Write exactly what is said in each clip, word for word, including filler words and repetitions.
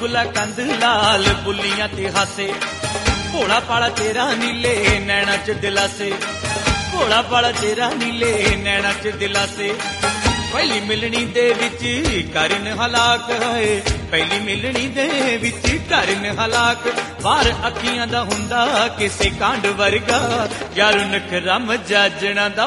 गुला कंद लाल बुलियां ते हासे भोला पाला तेरा नीले नैना च दिलासे भोला पाला तेरा नीले नैना च दिलासे पहली मिलनी दे विच करन हलाक है पहली मिलनी दे विच करन हलाक बाहर अखियां दा हुंदा किसे कांड वर्गा यार नखरा मजाजना दा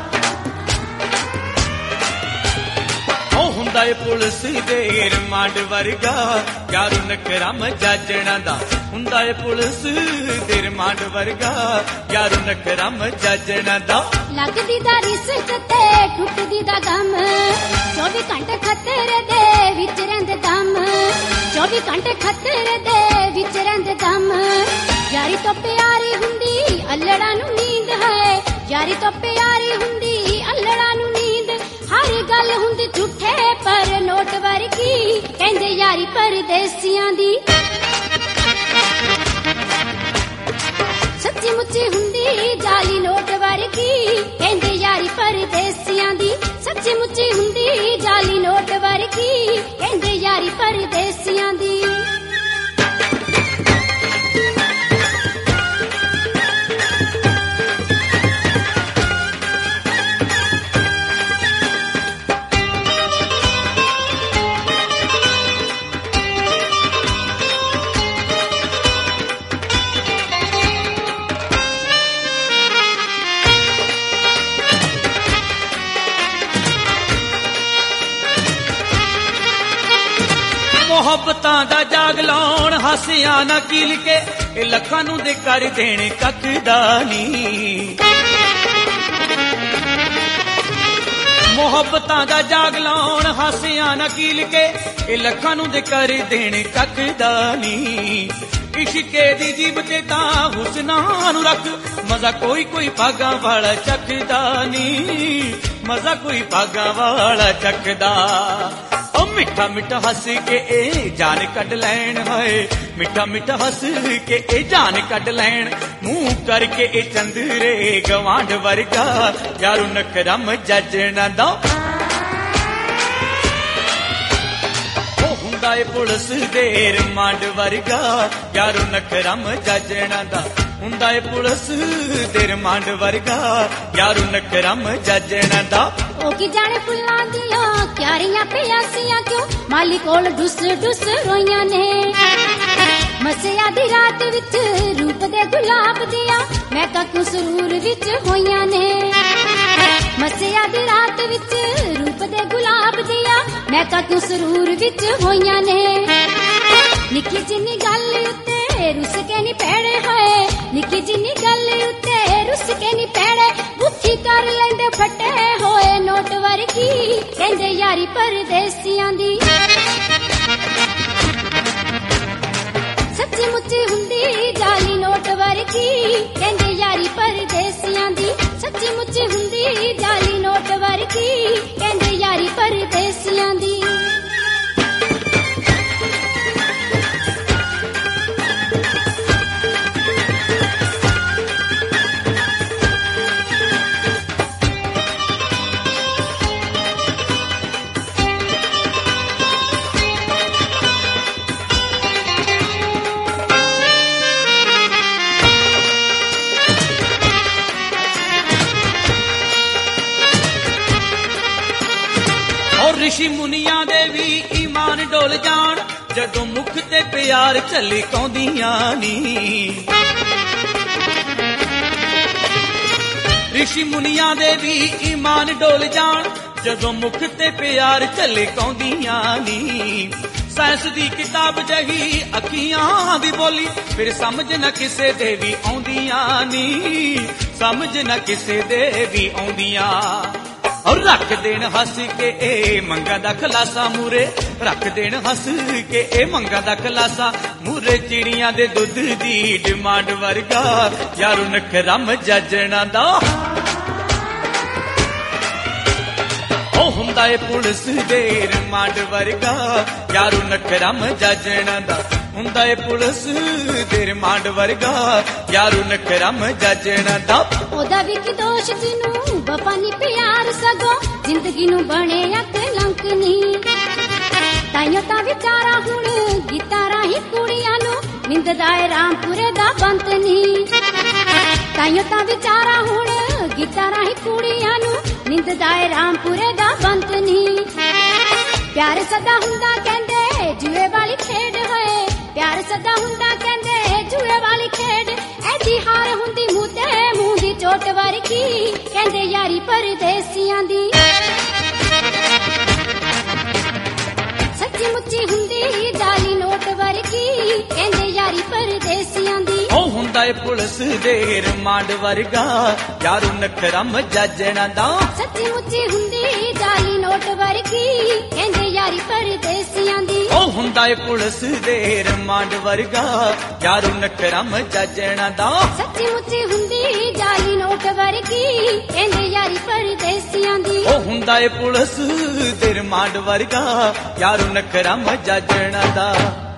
हुंदा है पुलिस दे रिमांड वर्गा यार नखरा मजाजना दा हुंदा है पुलिस दे रिमांड वर्गा यार नखरा मजाजना दा लगदी दा रिस्क ते टुटदी दा गम चौबी घंटे खतरे दे विच रहिंदे दम चौबी घंटे खतरे दे विच रहिंदे दम यारी तो प्यारी हुंदी अल्लड़ा नू नींद है यारी तो प्यारी हुंदी अल्लड़ा नू नींद हर गल हुंदी झूठे पर नोट वर्गी कहंदे यारी परदेसियां दी सच्ची मुच्ची हुंदी जाली नोट वर्गी कहंदे यारी परदेसियां दी सच्ची मुच्ची हुंदी जाली नोट वर्गी कहंदे यारी परदेसियां दी मोहब्बतां दा जाग लाउण हासियां ना कील के ए लखां नूं दे कर देणे कख दा नी मोहब्बतां दा जाग लाउण हासियां ना कील के ए लखां नूं दे कर देणे कख दा नी इश्के दी जीब ते तां हुस्नां नूं रख मजा कोई कोई भागां वाला चखदा नी मजा कोई भागां वाला चखदा मिठा मिठा हस के ए जान कड लैन है मिठा मिठा हस के ए जान कड लैन मुंह करके ए चंदरे गवांड वर्गा यारू नखरा मजाजना दा ओ हुंदा है पुलिस दे रिमांड वर्गा यारू नखरा मजाजना दा हुंदा है पुलिस दे रिमांड वर्गा यारू नखरा मजाजना दा ओ की जाने फुल्लां दियां क्यारियां प्यासियां क्यों माली कोल डुस डुस रोइयां ने मसिया दी रात विच रूप दे गुलाब दियां मैं तां क्यों सुरूर विच होइयां ने मसिया दी रात विच रूप दे गुलाब दियां मैं तां क्यों सुरूर विच होइयां ने निक्की जिन्नी गल उत्ते रुस के नी पैड़े है निक्की जिन्नी गल उत्ते रुस के नी पैड़े बुखी कर लेंदे फटे होए नोट वर्गी कहंदे यारी परदेसियां दी सच्ची मुच्ची हुंदी जाली नोट वर्गी कहंदे यारी परदेसियां दी सच्ची मुच्ची हुंदी जाली नोट वर्गी कहंदे यारी परदेसियां दी ऋषि मुनियां दे भी ईमान डोल जान जदों मुख ते प्यार चली कौंदियां नी ऋषि मुनियां दे भी ईमान डोल जान जदों मुख ते प्यार चले कौंदियां नी साइंस दी किताब जही अखियां दी बोली फिर समझ न किसे दे भी आउंदियां नी समझ न किसे दे भी आउंदियां और रख देन हस के ए मंगा दा खलासा मूरे रख देन हस के ए मंगा दा खलासा मूरे चिड़ियां दे दुध दी डिमांड वर्गा यारू नखरा मजाजना दा ओ हुंदा है पुलिस दे रिमांड वर्गा यारू नखरा मजाजना दा हुंदा है पुलिस दे रिमांड वर्गा यारू नखरा मजाजना दा ओदा भी की दोष जिनू बपानी प्यार सगो जिंदगी नू बने अक लंक नी ताइयों ता विचारा हुण गीतारा ਨਿੰਦਦਾ ਏ ਰਾਮਪੁਰੇ ਦਾ ਬੰਤ ਨੀ ਤਾਈਓ ਤਾਂ ਵਿਚਾਰਾ ਹੁਣ ਗੀਤਾਂ ਰਾਹੀਂ ਕੁੜੀਆਂ ਨੂੰ ਨਿੰਦਦਾ ਏ ਰਾਮਪੁਰੇ ਦਾ ਬੰਤ ਨੀ ਪਿਆਰ ਸਦਾ ਹੁੰਦਾ ਕਹਿੰਦੇ ਜੂਏ ਵਾਲੀ ਖੇਡ ਹੋਏ ਪਿਆਰ ਸਦਾ ਹੁੰਦਾ ਕਹਿੰਦੇ ਜੂਏ ਵਾਲੀ ਖੇਡ ਐਡੀ ਹਾਰ ਹੁੰਦੀ ਮੂੰਹ ਤੇ ਮੂੰਹ ਦੀ ਚੋਟ ਵਰਗੀ ਕਹਿੰਦੇ ਯਾਰੀ ਪਰਦੇਸੀਆਂ ਦੀ ਸੱਚੀ ਮੁੱਚੀ ਹੁੰਦੀ ਜਾਲੀ ਨੋਟ ਵਰਗੀ ਕਹਿੰਦੇ ਯਾਰੀ ਪਰਦੇਸੀਆਂ ਦੀ ਉਹ ਹੁੰਦਾ ਏ ਪੁਲਿਸ ਦੇ ਰਿਮਾਂਡ ਵਰਗਾ ਯਾਰੂ ਨਖਰਾ ਮਜਾਜਣਾ ਦਾ ਸੱਚੀ ਮੁੱਚੀ ਹੁੰਦੀ ਜਾਲੀ ਨੋਟ ਵਰਗੀ ਕਹਿੰਦੇ ਯਾਰੀ ਪਰਦੇਸੀਆਂ ਦੀ ਉਹ ਹੁੰਦਾ ਏ ਪੁਲਿਸ ਦੇ ਰਿਮਾਂਡ ਵਰਗਾ ਯਾਰੂ ਨਖਰਾ ਮਜਾਜਣਾ ਦਾ ਸੱਚੀ ਮੁੱਚੀ ਹੁੰਦੀ ਜਾਲੀ ਨੋਟ ਵਰਗੀ ਕਹਿੰਦੇ ਯਾਰੀ ਪਰਦੇਸੀਆਂ ਦੀ ਉਹ ਹੁੰਦਾ ਏ ਪੁਲਿਸ ਦੇ ਰਿਮਾਂਡ ਵਰਗਾ ਯਾਰੂ ਨਖਰਾ ਮਜਾਜਣਾ ਦਾ